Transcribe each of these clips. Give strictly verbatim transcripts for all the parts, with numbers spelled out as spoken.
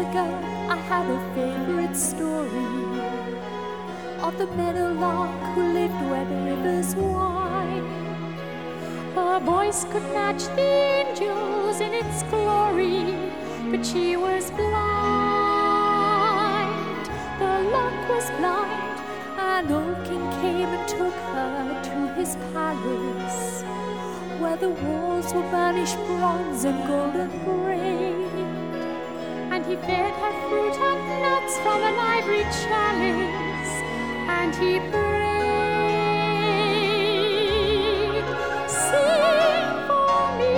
ago, I had a favorite story of the meadowlark who lived where the rivers wind. Her voice could match the angels in its glory, but she was blind. The lark was blind. An old king came and took her to his palace, where the walls were burnished bronze and golden braid. And he fed her fruit and nuts from an ivory chalice, and he prayed, "Sing for me,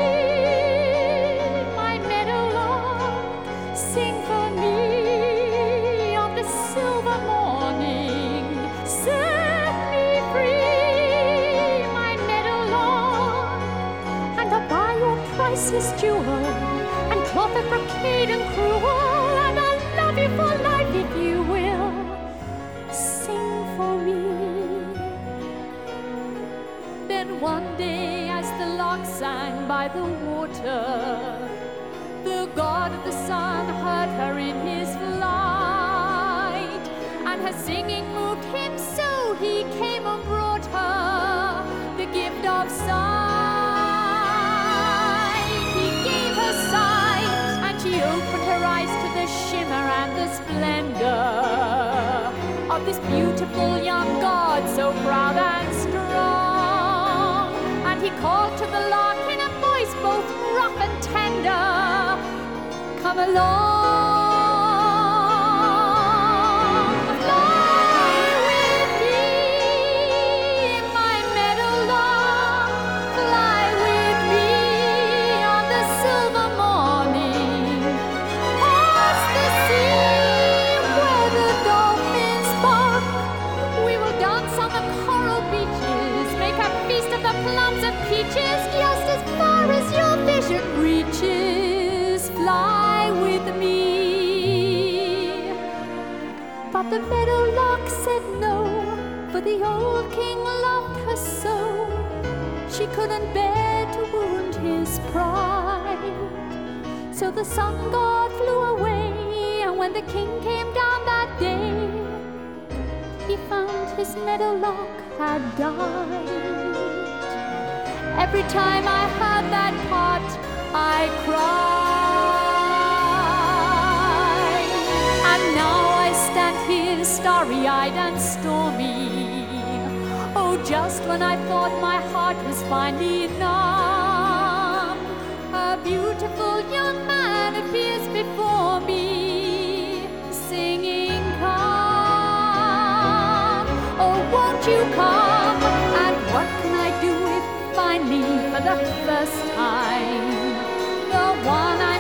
my meadowlark, sing for me of the silver morning, set me free, my meadowlark, and I'll buy your priceless jewel and cloth of brocade and crewel, and I'll love you for life if you will sing for me." Then one day, as the lark sang by the water, the god of the sun heard her in his flight, and her singing moved him so he came and brought her the gift of sight. He gave her sight, and she opened her eyes to the shimmer and the splendor of this beautiful young god, so proud and strong. And he called to the lark in a voice both rough and tender, "Come along, fly with me, my meadowlark, fly with me on the silver morning, past the sea where the dolphins bark. We will dance on the coral beaches, make a feast of the plums and peaches, just as far as your vision reaches. Fly with me." But the meadowlark said no, for the old king loved her so. She couldn't bear to wound his pride. So the sun god flew away, and when the king came down that day, he found his meadowlark had died. Every time I heard that part, I cried. And now I stand here starry-eyed and stormy. Oh, just when I thought my heart was finally numb, a beautiful young man appears before me, singing, "Come, oh, won't you come? And what can I do if finally, for the first time, the one I